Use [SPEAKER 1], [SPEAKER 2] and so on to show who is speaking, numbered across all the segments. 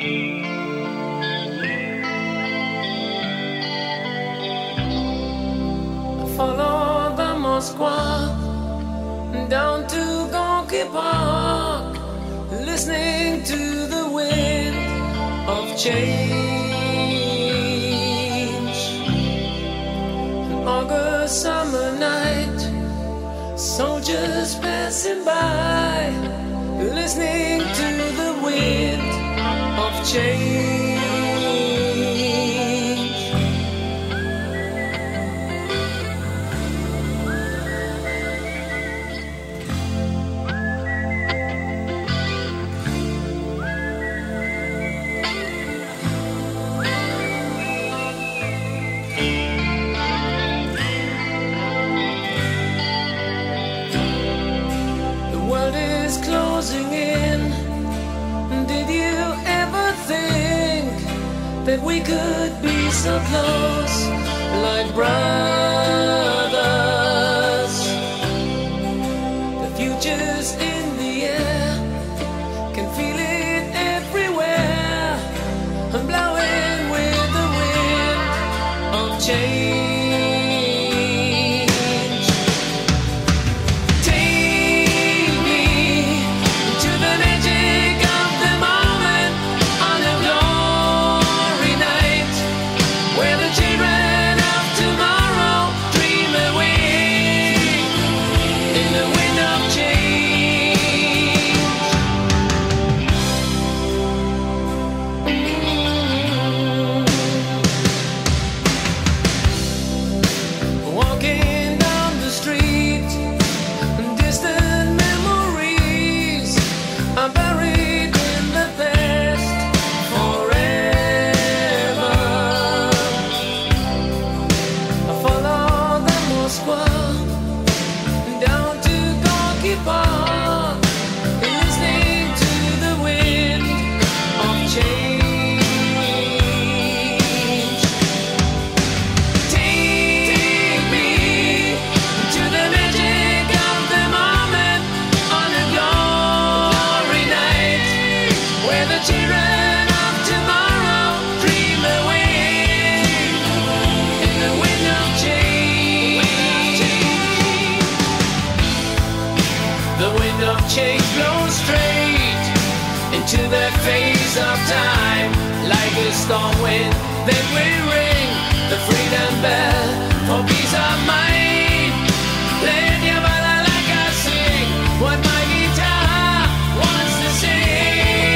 [SPEAKER 1] Follow the Moskva down to Gonky Park, listening to the wind of change. An August summer night, soldiers passing by, listening to the wind of change. Closing in. Did you ever think that we could be so close, like brothers? The future's in the air, can feel it everywhere. I'm blowing with the wind of change. Change blows straight into that phase of time, like a storm wind. Then we ring the freedom bell for peace of mind. Playing your ballad like I sing what my guitar wants to sing.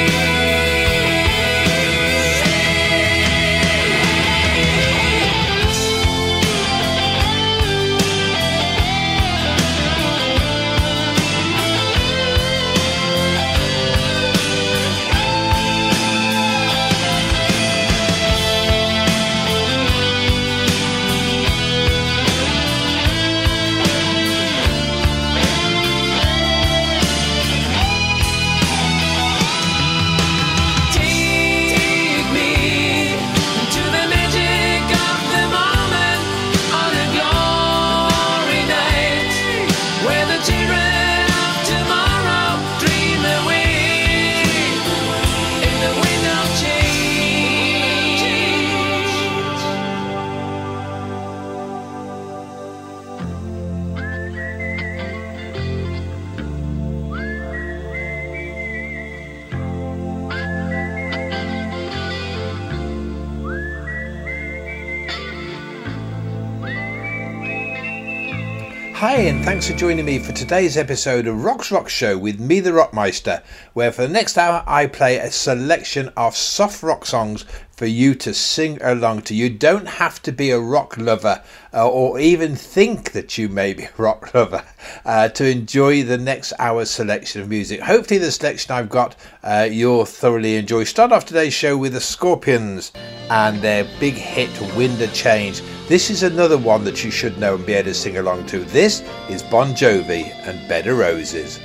[SPEAKER 2] Hi, and thanks for joining me for today's episode of Rock's Rock Show with me, the Rockmeister, where for the next hour I play a selection of soft rock songs for you to sing along to. You don't have to be a rock lover or even think that you may be a rock lover to enjoy the next hour's selection of music. Hopefully the selection I've got you'll thoroughly enjoy. Start off today's show with the Scorpions and their big hit Wind of Change. This is another one that you should know and be able to sing along to. This is Bon Jovi and Bed of Roses.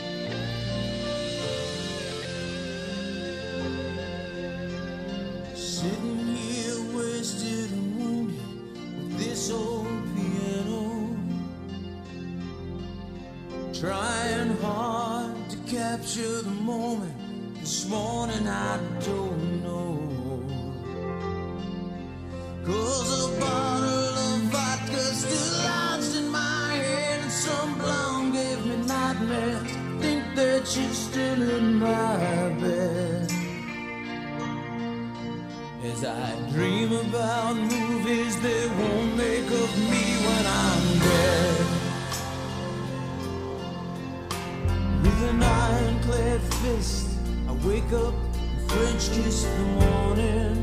[SPEAKER 3] Sitting here wasted and wounded with this old piano, trying hard to capture the moment, this morning, I don't know. 'Cause a bottle of vodka still lodged in my head, and some blonde gave me nightmares. Think that she's still in my bed. As I dream about movies they won't make of me when I'm dead. With an ironclad fist, I wake up and French kiss the morning,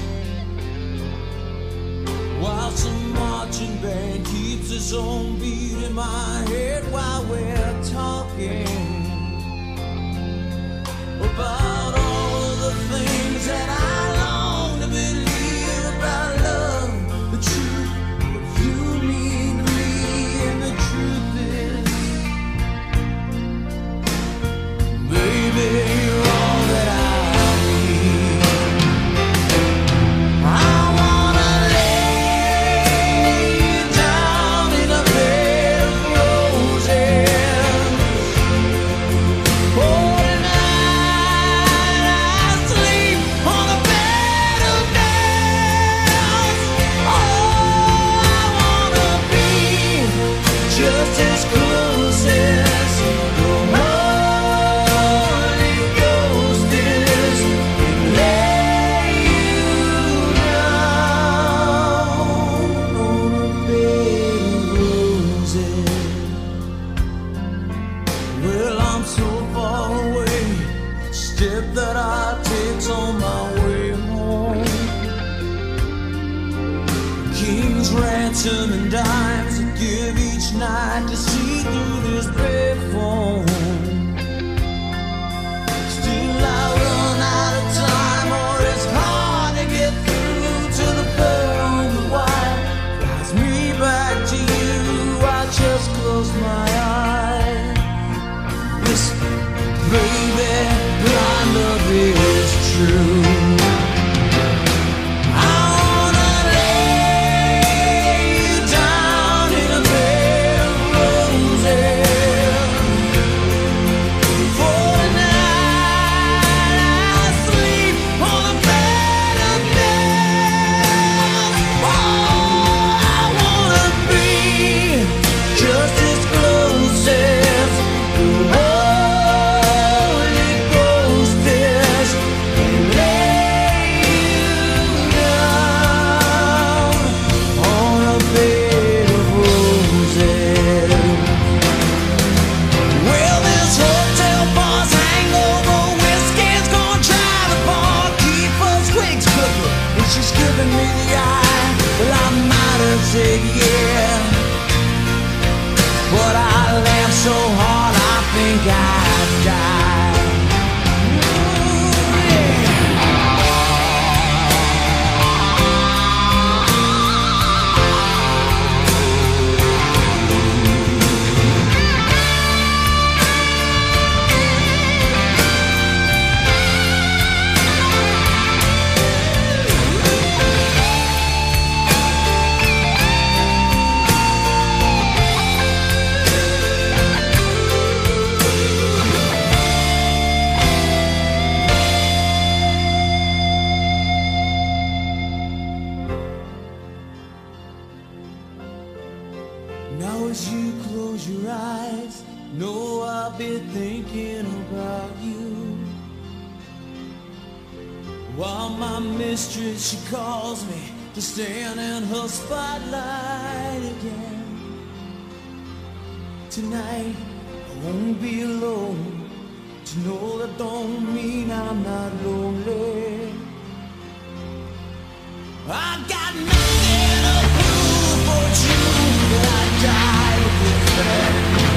[SPEAKER 3] while some marching band keeps its own beat in my head while we're talking about all of the things that I long to believe about love, the truth, what you mean to me, and the truth is, baby, you're all that I need. I wanna lay you down in a bed of roses. Oh, tonight I sleep on a bed of nails. Oh, I wanna be just as close as the Holy Ghost is, and lay you down on a bed of roses. Well, I'm so far away, step that I take's on my way home. King's ransom and dimes I give each night to see through this bed phone. Still I run out of time, or it's hard to get through to the pearl on the wire. Flies me back to you, I just close my eyes. Whisper, baby, blind love is true. I wanna lay you down in a bed of roses. For tonight I sleep on a bed of nails. Oh, I wanna be just as close as the Holy Ghost is, and lay you down on a bed of roses. Well, this hotel bar's hangover whiskey's gonna drive the bar, keep us quick cooking, and she's giving me the eye. Well, I might have said yeah, but I laughed so hard I think I'd die. Ooh, yeah. Now as you close your eyes, know I'll be thinking about you. While my mistress, she calls me to stand in her spotlight again. Tonight I won't be alone. To know that don't mean I'm not lonely. I got nothing to prove but you, that I died with this bed.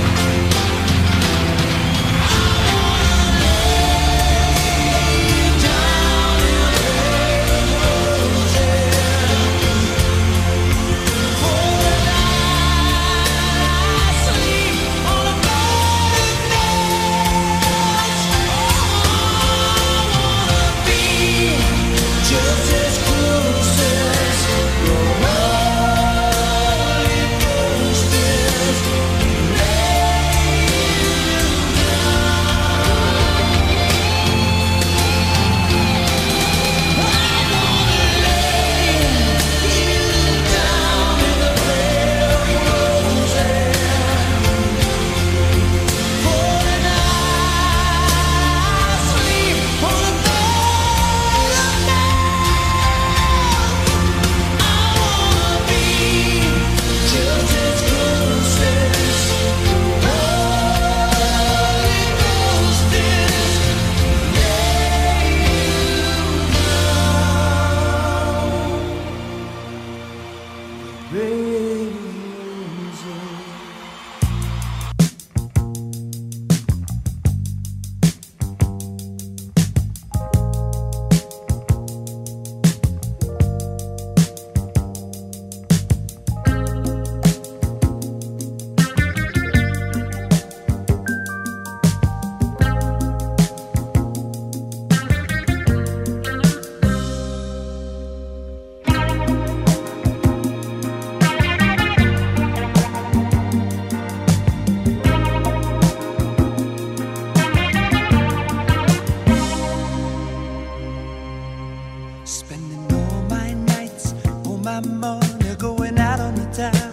[SPEAKER 3] I wanna lay you down in a bed of roses. For tonight I sleep on a bed of nails. Oh, I wanna Spending all my nights, all my money going out on the town.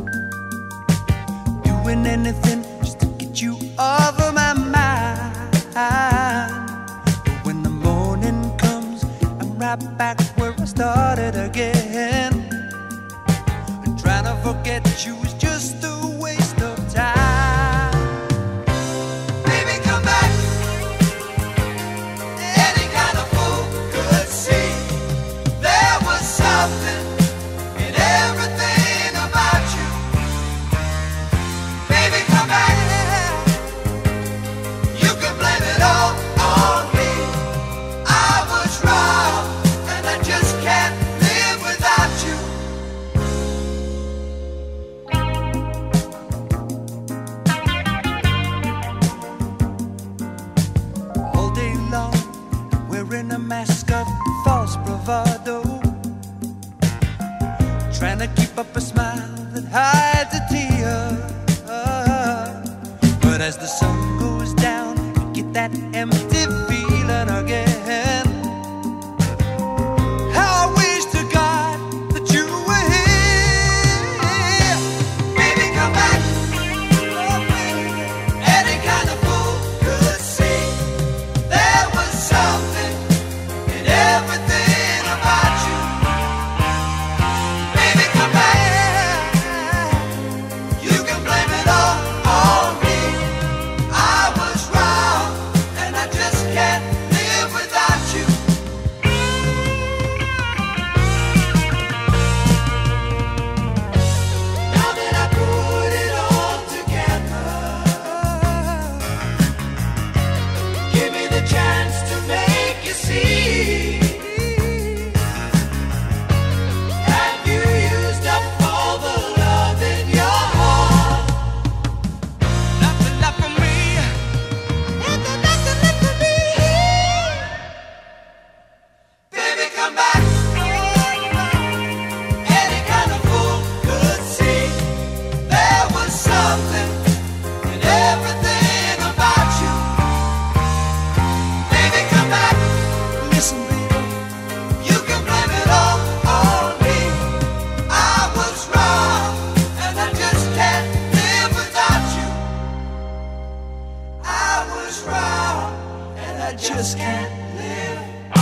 [SPEAKER 3] Doing anything just to get you off of my mind. But when the morning comes, I'm right back where I started again. And trying to forget you is just a waste of time. Baby, come back. Any kind of fool could see there was something in everything about you. Baby, come back. You can blame it all on me. I was wrong, and I just can't live without you. All day long, wearing a mask of false bravado, trying to keep up a smile that hides a tear. But as the sun goes down, you get that empty feeling again. How I wish to God that you were here. Baby, come back. Any kind of fool could see there was something in everything about you. Baby, come back. You can blame it all on me. I was wrong, and I just can't live without you. Now that I put it all together, give me the chance to make you see. Have you used up all the love in your heart? Nothing left for me. Nothing left for me. Baby, come back. Any kind of fool could see there was something in everything about you. Baby, come back. Listen, baby, you can blame it all on me. I was wrong, and I just can't live without you. I was wrong, and I just can't live.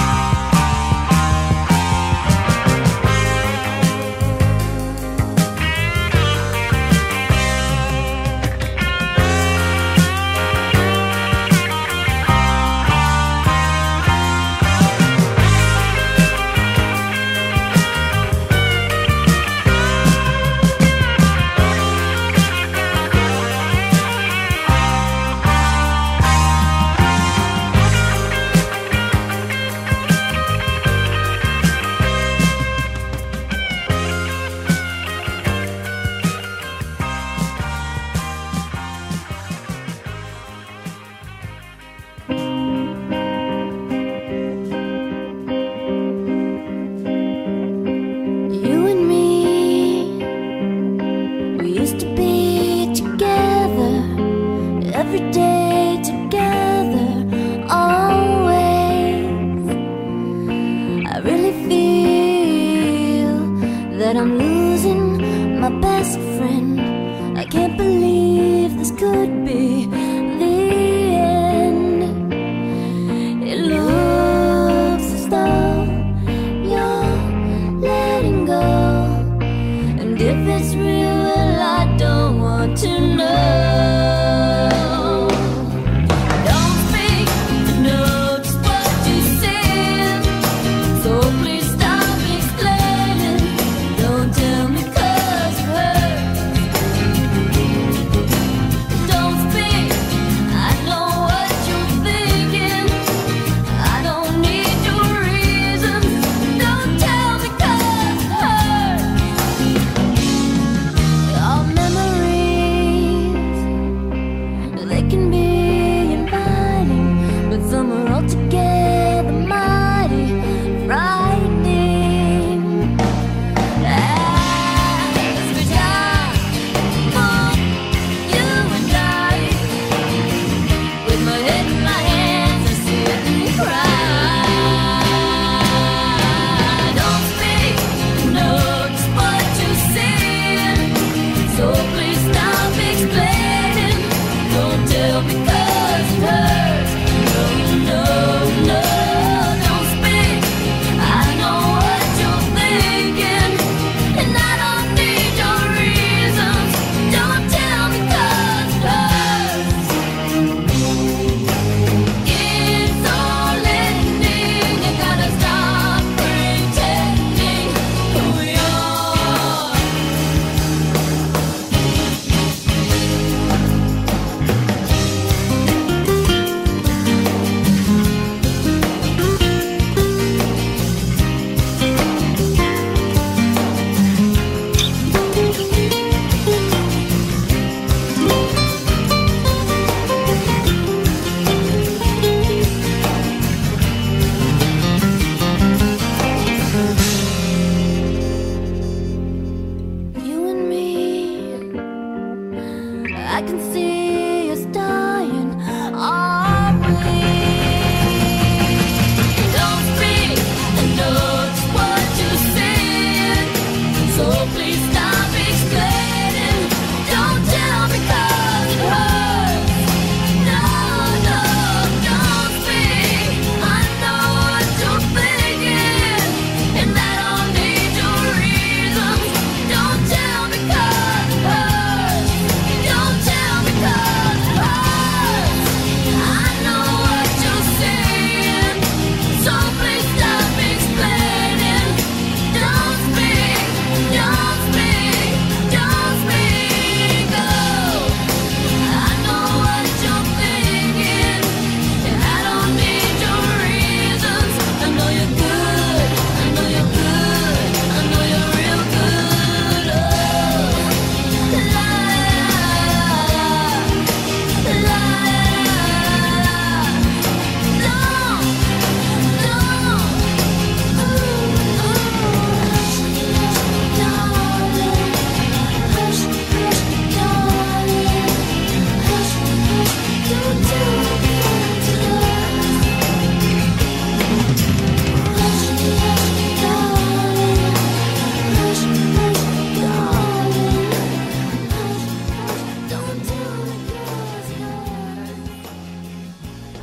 [SPEAKER 4] You and me, we used to be together, every day together, always. I really feel that I'm losing my best friend. I can't believe this could be the end. It looks as though you're letting go, and if it's real, well, I don't want to know. Don't speak to know just what you said, so please stop explaining. Don't tell me 'cause it hurts.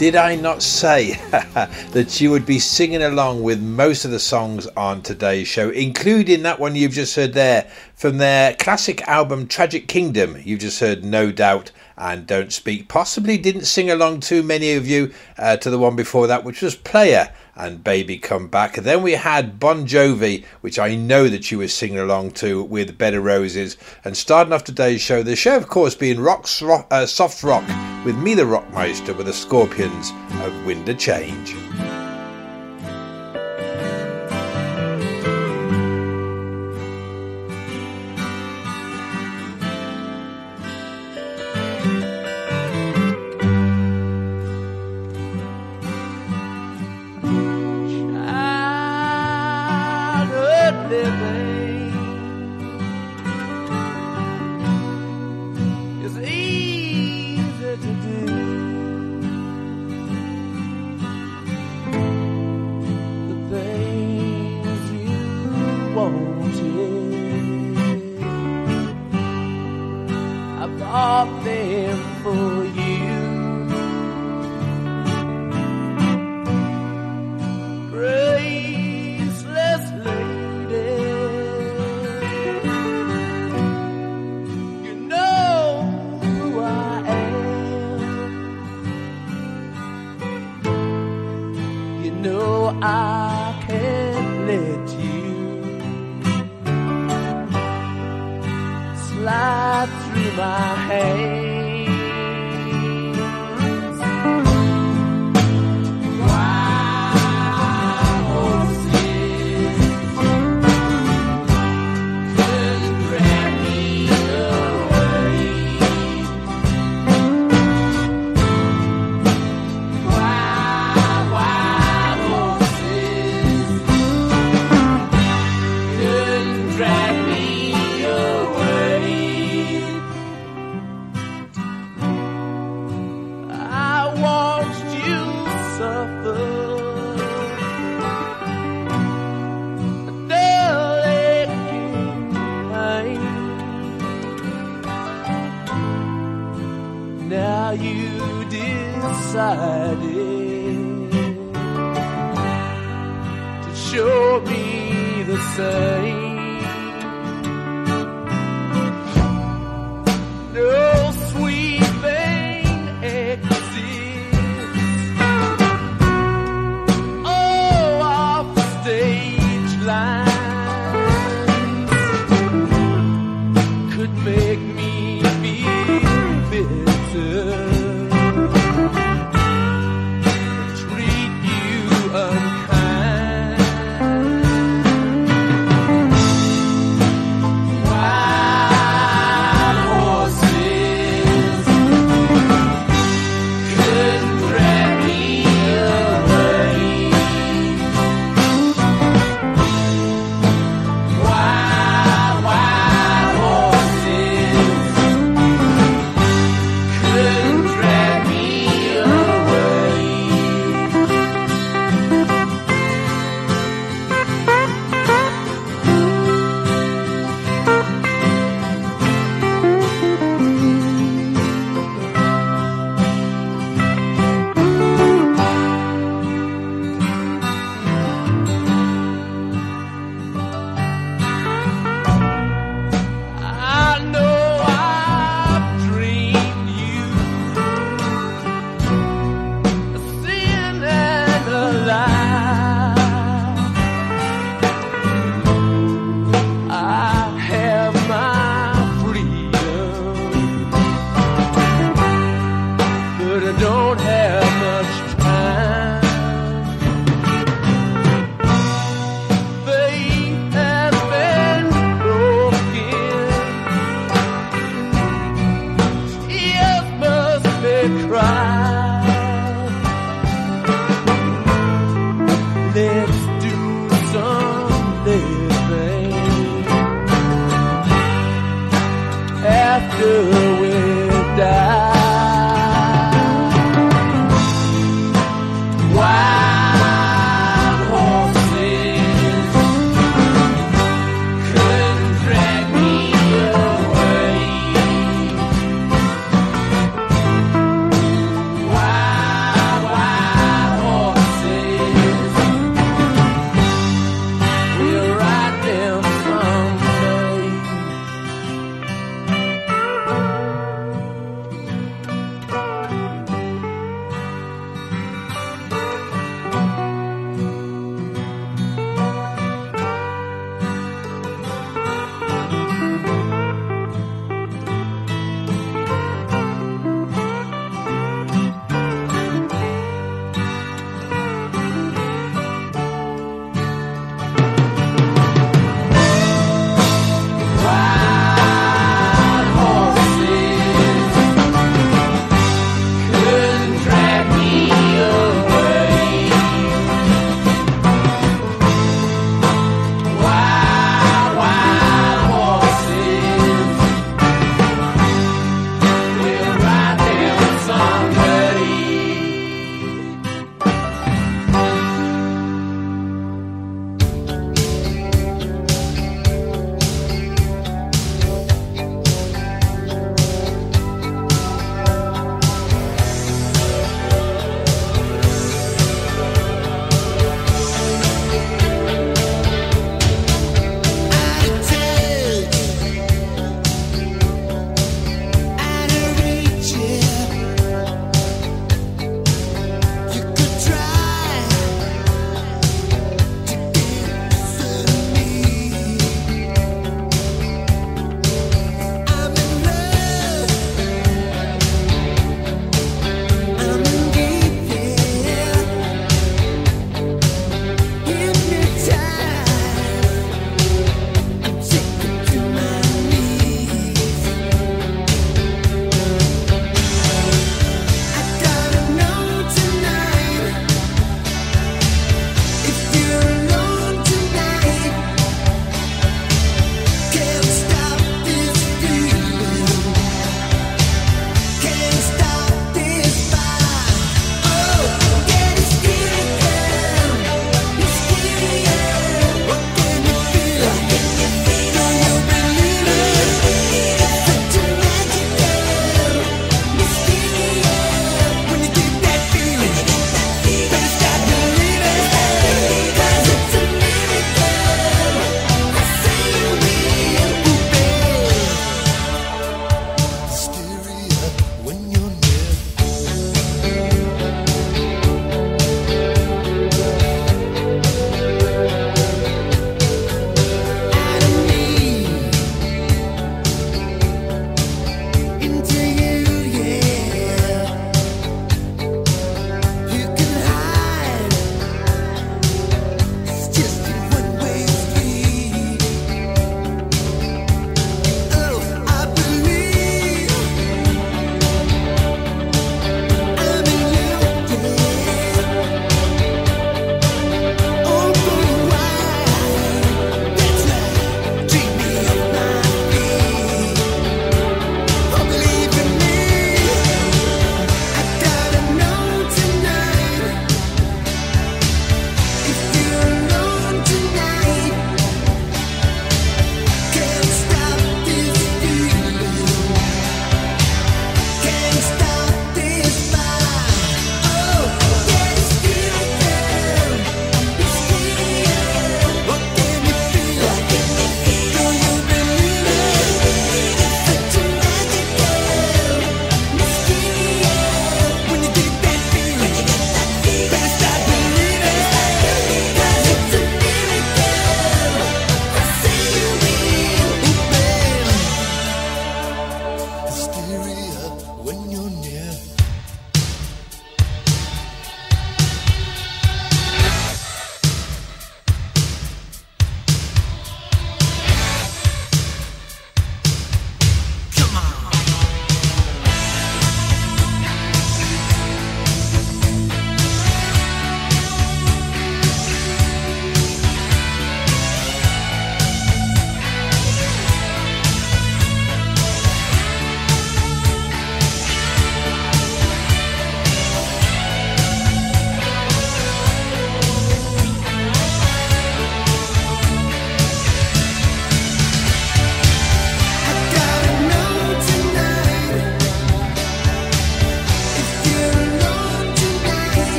[SPEAKER 2] Did I not say that you would be singing along with most of the songs on today's show, including that one you've just heard there from their classic album Tragic Kingdom? You've just heard No Doubt and Don't Speak. Possibly didn't sing along too many of you to the one before that, which was Player and Baby Come Back. Then we had Bon Jovi, which I know that you were singing along to, with Bed of Roses. And starting off today's show, the show of course being soft rock, with me the Rockmeister, with the Scorpions of Wind of Change.
[SPEAKER 3] Treat you unkind.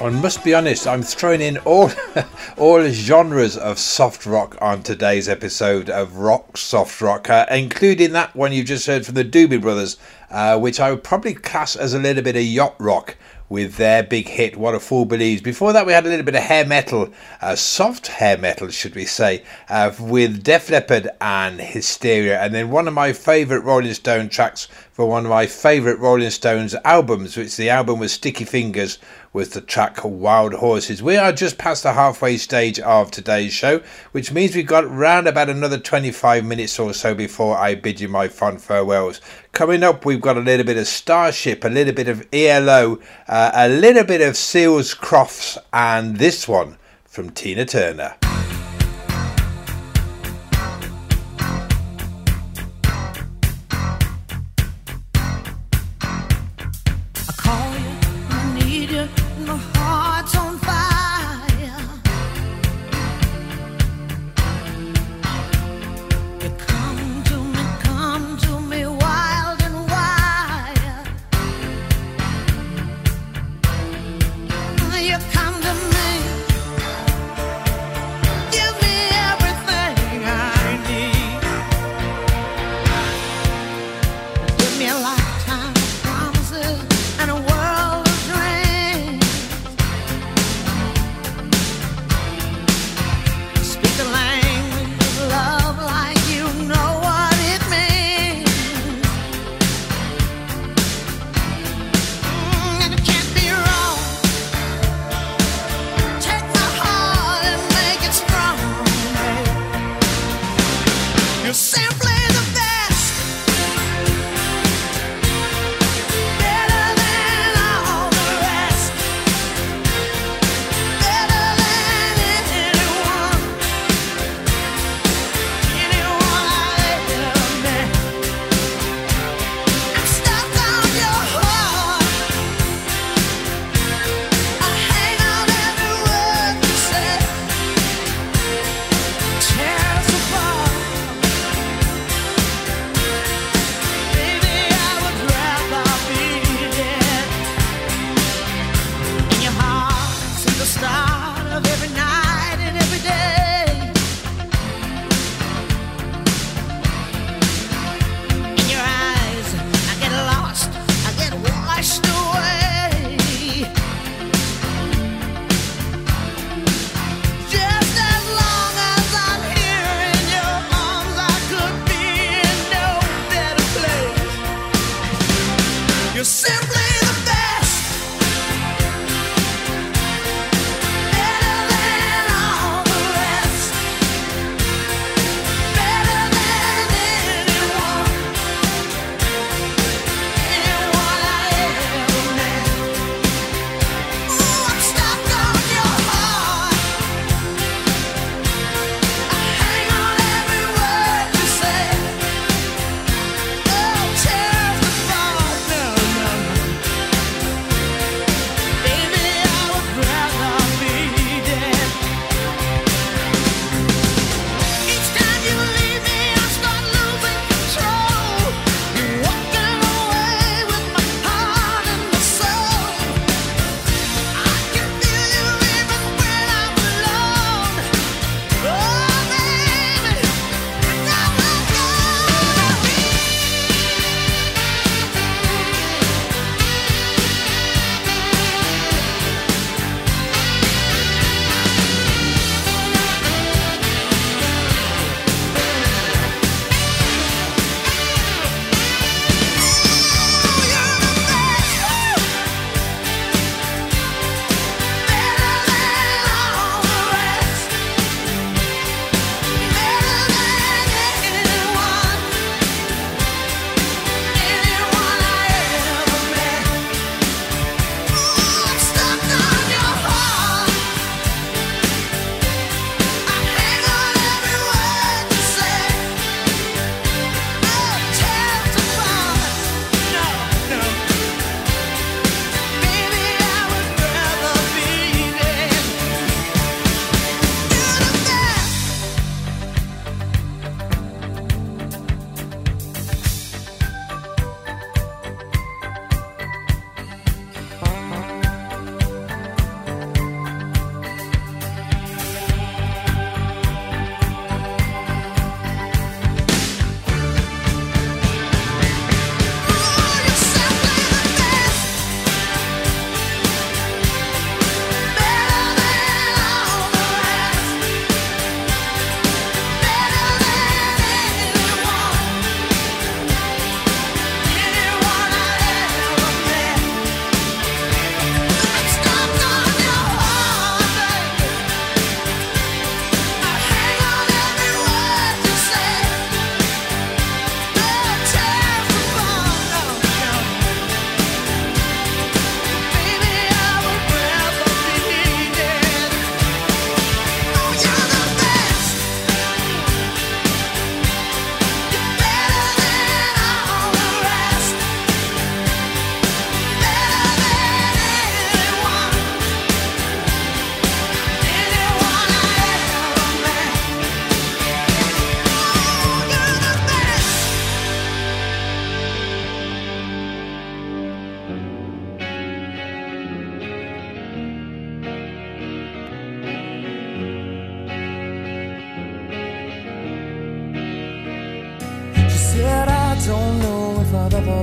[SPEAKER 2] I must be honest, I'm throwing in all all genres of soft rock on today's episode of Rock Soft Rock, including that one you just heard from the Doobie Brothers, which I would probably class as a little bit of yacht rock with their big hit What a Fool Believes. Before that we had a little bit of hair metal, soft hair metal should we say, with Def Leppard and Hysteria, and then one of my favourite Rolling Stone tracks for one of my favourite Rolling Stones albums, which the album was Sticky Fingers, was the track Wild Horses. We are just past the halfway stage of today's show, which means we've got round about another 25 minutes or so before I bid you my fond farewells. Coming up, we've got a little bit of Starship, a little bit of ELO, a little bit of Seals Crofts, and this one from Tina Turner.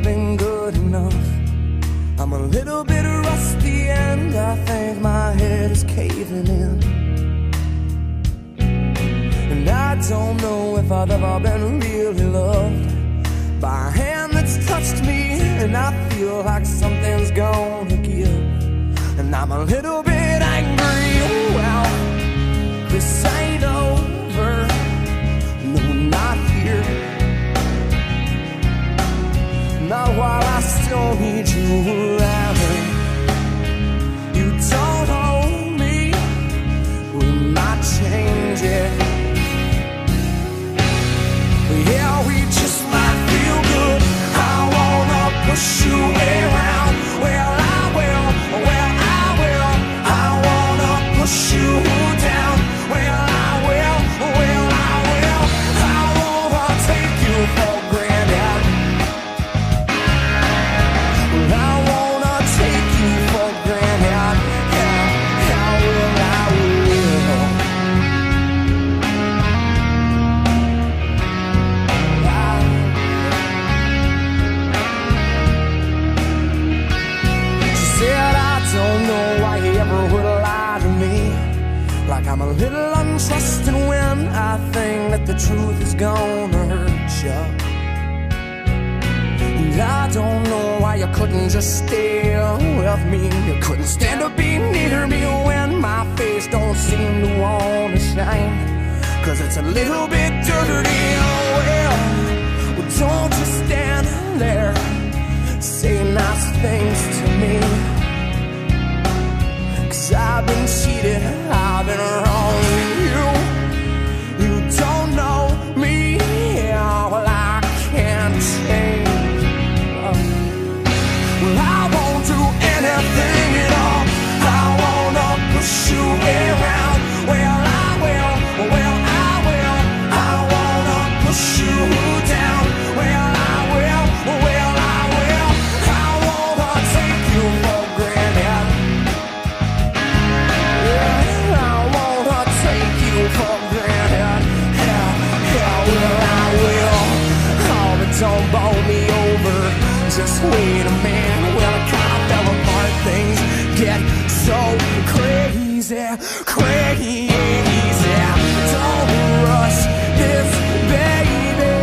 [SPEAKER 3] been good enough. I'm a little bit rusty and I think my head is caving in. And I don't know if I've ever been really loved by a hand that's touched me, and I feel like something's gonna give. And I'm a little bit angry, well, this ain't over, no, not here. Not while I still need you around. You don't own me, we might change it. Yeah, we just might feel good. I wanna push you around. Well, I will, well, I will. I wanna push you down. Well, I will, well, I will. I wanna take you for granted. Well, I wanna take you for granted. Yeah, I will, I will. She said, I don't know why he ever would lie to me. Like I'm a little untrusting when I think that the truth is gonna hurt you. And I don't know why you couldn't just stay with me. You couldn't stand to be near me when my face don't seem to wanna shine. 'Cause it's a little bit dirty, oh well. Well, don't just stand there, say nice things to me. 'Cause I've been cheated, I've been wronging you. You don't know me, yeah, well I can't change. Well, I won't do anything at all. I wanna push you around. Well, I will, well, I will. I wanna push you down. Well, I will, well, I will. I wanna take you for granted. Yeah, I wanna take you for granted. Yeah, yeah, well, I will. Oh, but don't bowl me over. Just wait a minute, well, it kind of fell apart. Things get so crazy, crazy. Don't rush this, baby.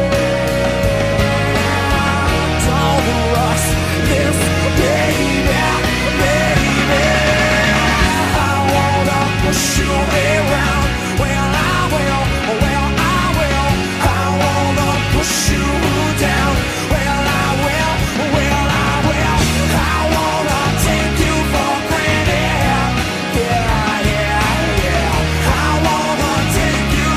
[SPEAKER 3] Don't rush this, baby, baby. I wanna push you around. Well, I will, well, I will. I wanna push you down. Well, I will, well, I will. I wanna take you for granted. Yeah, yeah, yeah. I wanna take you,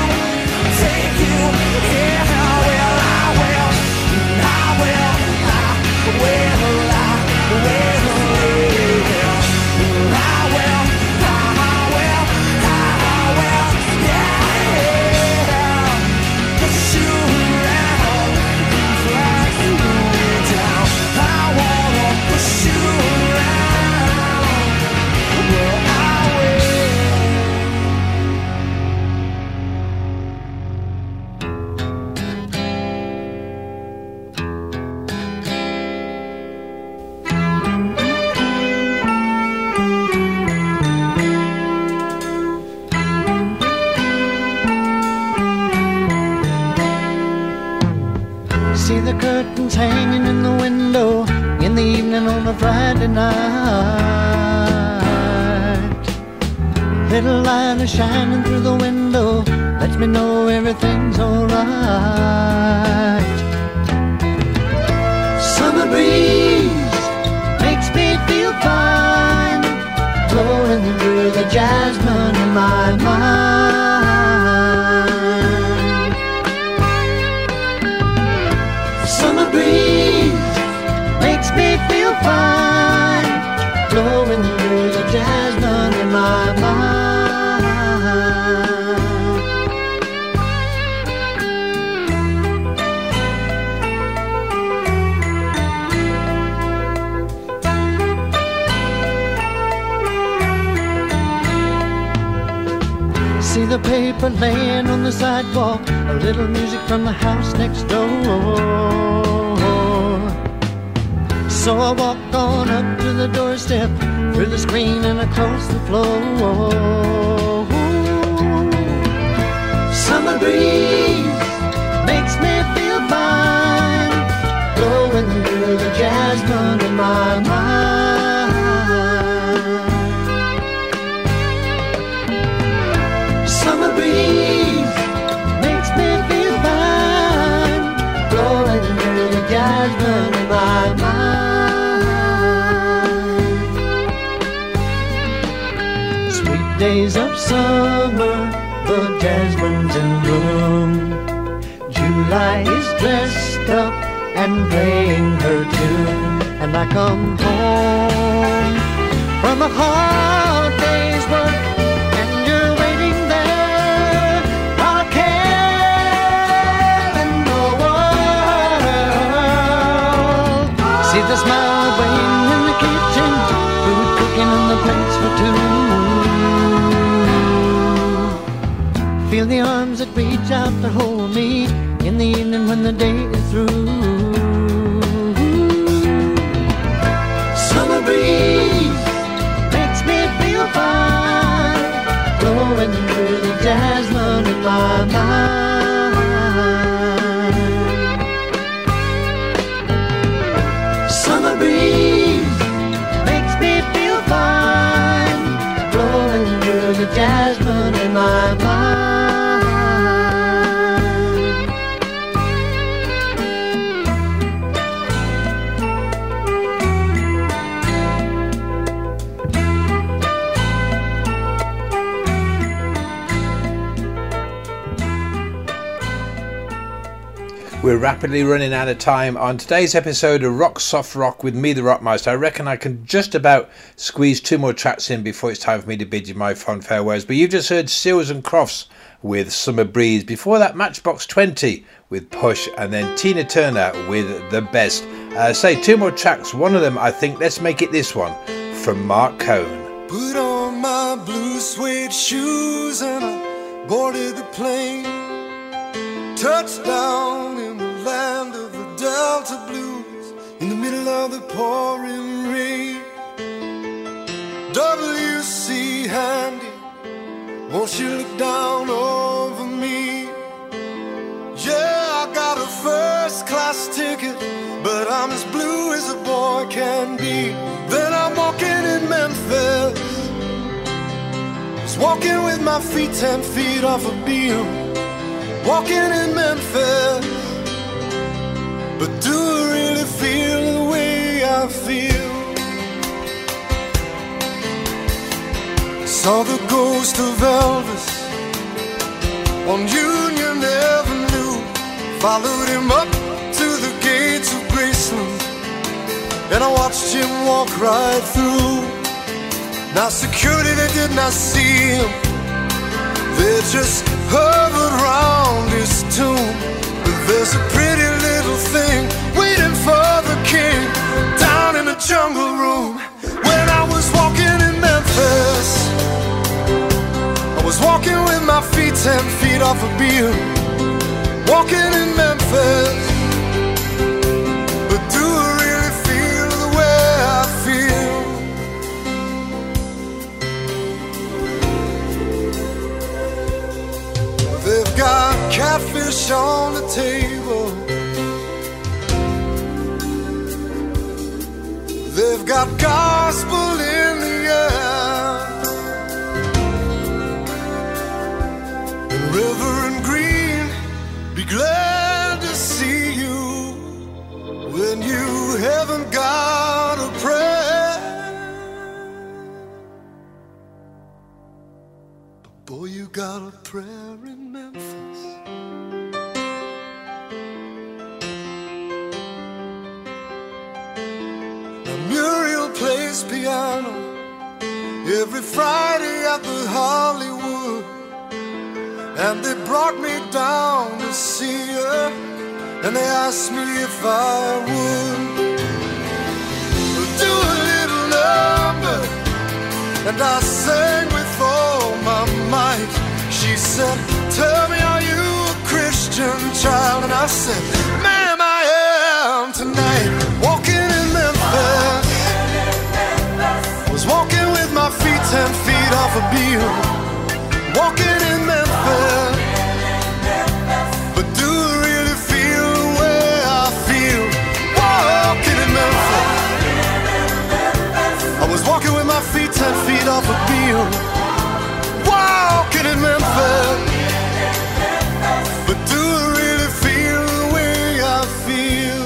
[SPEAKER 3] yeah. Well, I will, I will, I will, I will. I will, yeah. Push you around, drag you down. I wanna push you around. Well, I will.
[SPEAKER 5] See the curtains hanging in the window in the evening on a Friday night. Little light is shining through the window, lets me know everything's alright. Summer breeze makes me feel fine, blowing through the jasmine in my mind. Summer breeze makes me feel fine, blowing through the jasmine in my mind. See the paper laying on the sidewalk, a little music from the house next door. So I walked on up to the doorstep, through the screen and across the floor. Summer breeze makes me feel fine, blowing through the jasmine in my mind. Summer breeze makes me feel fine, blowing through the jasmine in my mind. Sweet days of summer, the jasmine's in bloom. July is dressed up and playing her tune, and I come home from a hard day's work, and you're waiting there, not a care in the world. See the smile waiting in the kitchen, food cooking in the plates for two. Feel the arms that reach out to hold me in the evening when the day is through. Summer breeze makes me feel fine, blowing through the jasmine in my mind. Summer breeze makes me feel fine, blowing through the jasmine in my mind.
[SPEAKER 2] We're rapidly running out of time on today's episode of Rock Soft Rock with me, the Rockmeister. I reckon I can just about squeeze 2 more tracks in before it's time for me to bid you my fond farewells. But you've just heard Seals and Crofts with Summer Breeze. Before that, Matchbox 20 with Push, and then Tina Turner with The Best. Say 2 more tracks. One of them, I think, let's make it this one from Mark Cohn.
[SPEAKER 6] Put on my blue suede shoes and I boarded the plane. Touchdown in the land of the Delta Blues, in the middle of the pouring rain. W.C. Handy, won't you look down over me? Yeah, I got a first class ticket, but I'm as blue as a boy can be. Then I'm walking in Memphis, just walking with my feet 10 feet off a beam. Walking in Memphis, but do I really feel the way I feel? Saw the ghost of Elvis on Union Avenue, followed him up to the gates of Graceland, and I watched him walk right through. Now security, they did not see him, they just hovered round his tomb. But there's a pretty little thing waiting for the king down in the jungle room. When I was walking in Memphis, I was walking with my feet 10 feet off a beam. Walking in Memphis, but do I really feel the way I feel? They've got catfish on the table, they've got gospel in the air, and Reverend Green, be glad to see you when you haven't got a prayer. But boy, you got a prayer in Memphis. Now Muriel plays piano every Friday at the Hollywood, and they brought me down to see her, and they asked me if I would do a little number, and I sang with all my might. She said, tell me, are you a Christian child? And I said, ma'am, I am tonight. Walking in Memphis, 10 feet off a beam, walking in Memphis. But do I really feel the way I feel walking in Memphis? I was walking with my feet 10 feet off a beam, walking in Memphis. But do I really feel the way I feel?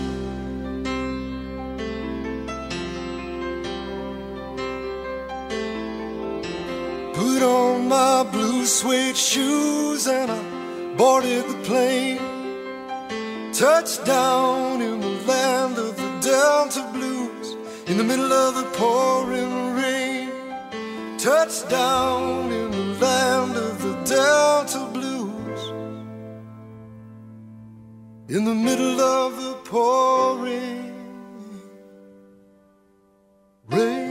[SPEAKER 6] Put on my blue suede shoes and I boarded the plane. Touched down in the land of the Delta Blues, in the middle of the pouring rain. Touched down in the land of the Delta Blues, in the middle of the pouring rain.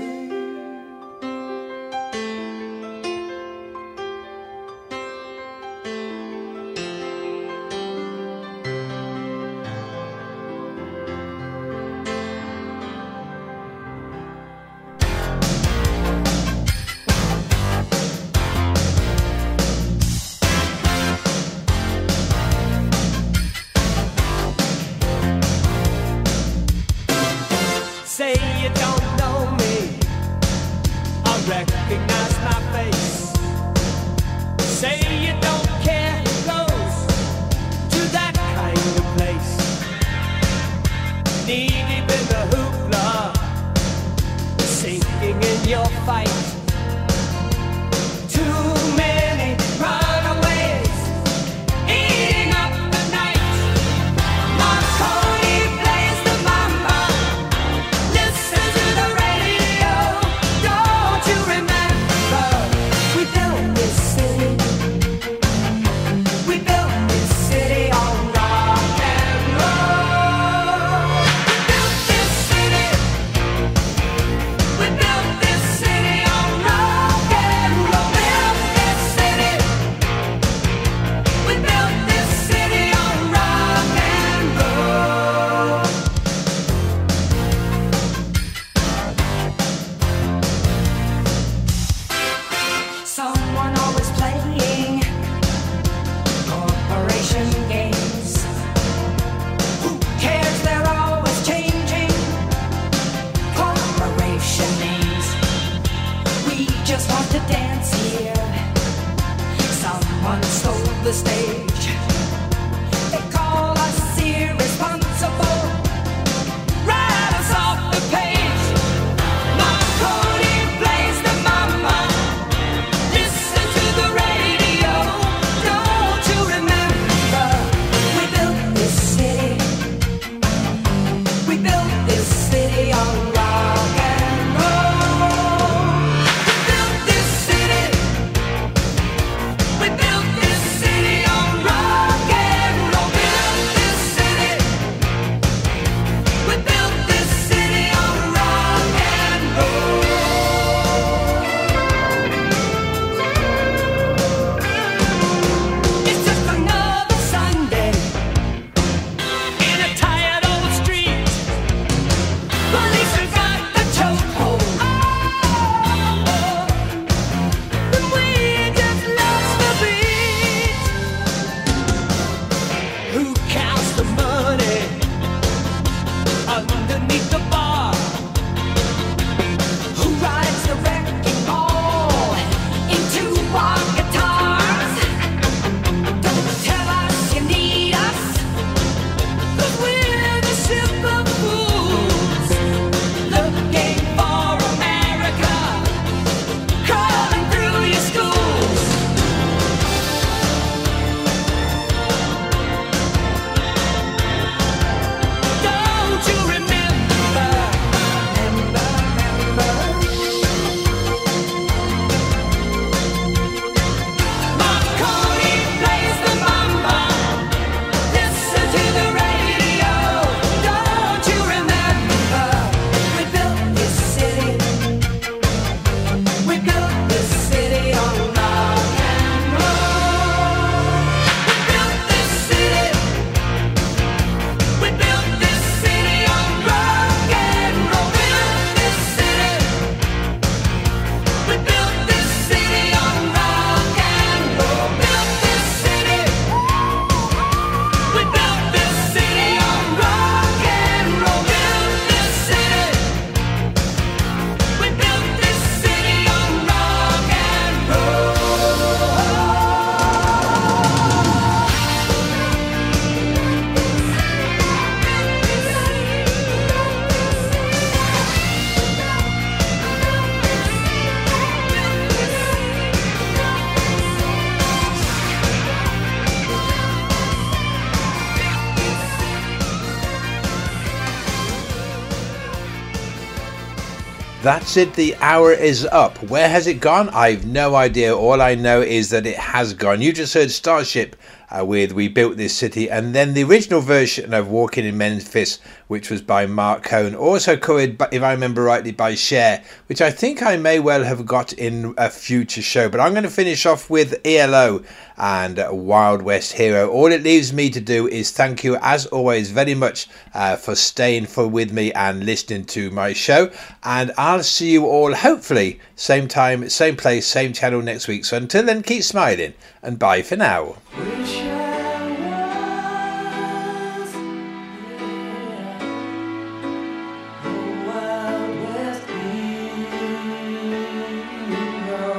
[SPEAKER 1] Say you don't know me, I recognize my face. Say you don't care who goes to that kind of place. Knee deep in the hoopla, sinking in your fight. Too many runaways eating up the night. Marconi plays the mama. Listen to the radio. Don't you remember? We built this city. We built this city on rock and roll. We built this city. We built this city on rock and roll. Built this city. We built this city on rock and roll. Someone always playing corporation games. Who cares? They're always changing corporation names. We just want to dance here. Someone stole the stage. They call us irresponsible. Write us off the page. Marconi plays the mama. Listen to the radio. Don't you remember? We built this city. We built this city on rock and roll. We built this city. We built this city on
[SPEAKER 2] That's it, the hour is up. Where has it gone? I've no idea. All I know is that it has gone. You just heard Starship with We Built This City, and then the original version of Walking in Memphis, which was by Mark Cohn, also covered, if I remember rightly, by Cher, which I think I may well have got in a future show. But I'm going to finish off with ELO and Wild West Hero. All it leaves me to do is thank you, as always, very much for staying with me and listening to my show. And I'll see you all, hopefully, same time, same place, same channel next week. So until then, keep smiling, and bye for now.
[SPEAKER 3] Wish I was, the Wild West hero.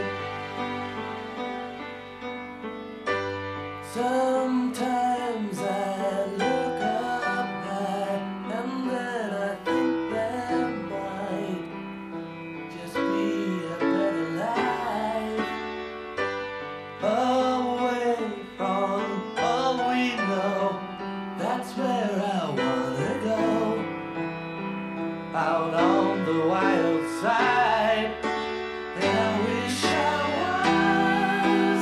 [SPEAKER 3] Sometimes I look up high, and then I think there might just be a better life. Away from all we know, that's where I wanna go. Out on the wild side, and I wish I was.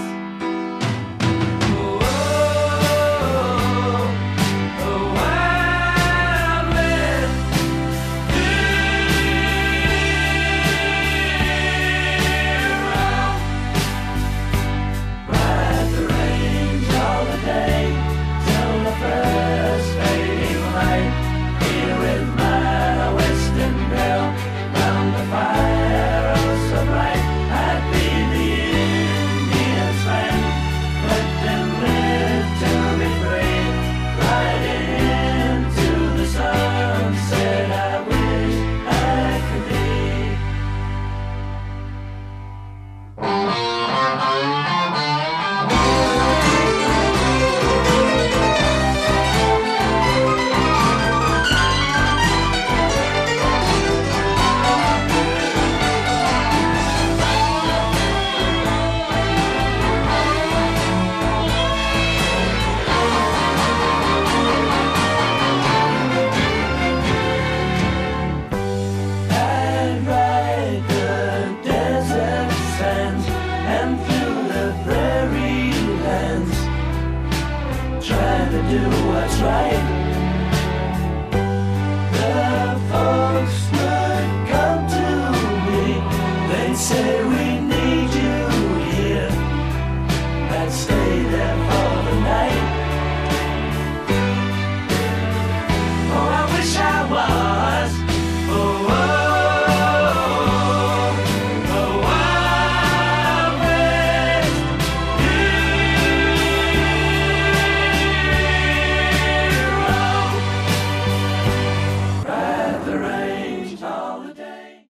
[SPEAKER 3] Oh, a wild west hero. Ride the range all the day till the first fading light. Here with my western girl, round the fire oh so bright. I'd be the Indian's friend, let them live to be free. Riding into the sunset, I wish I could be. I'd ride the desert sands and through the prairie lands, try to do what's right.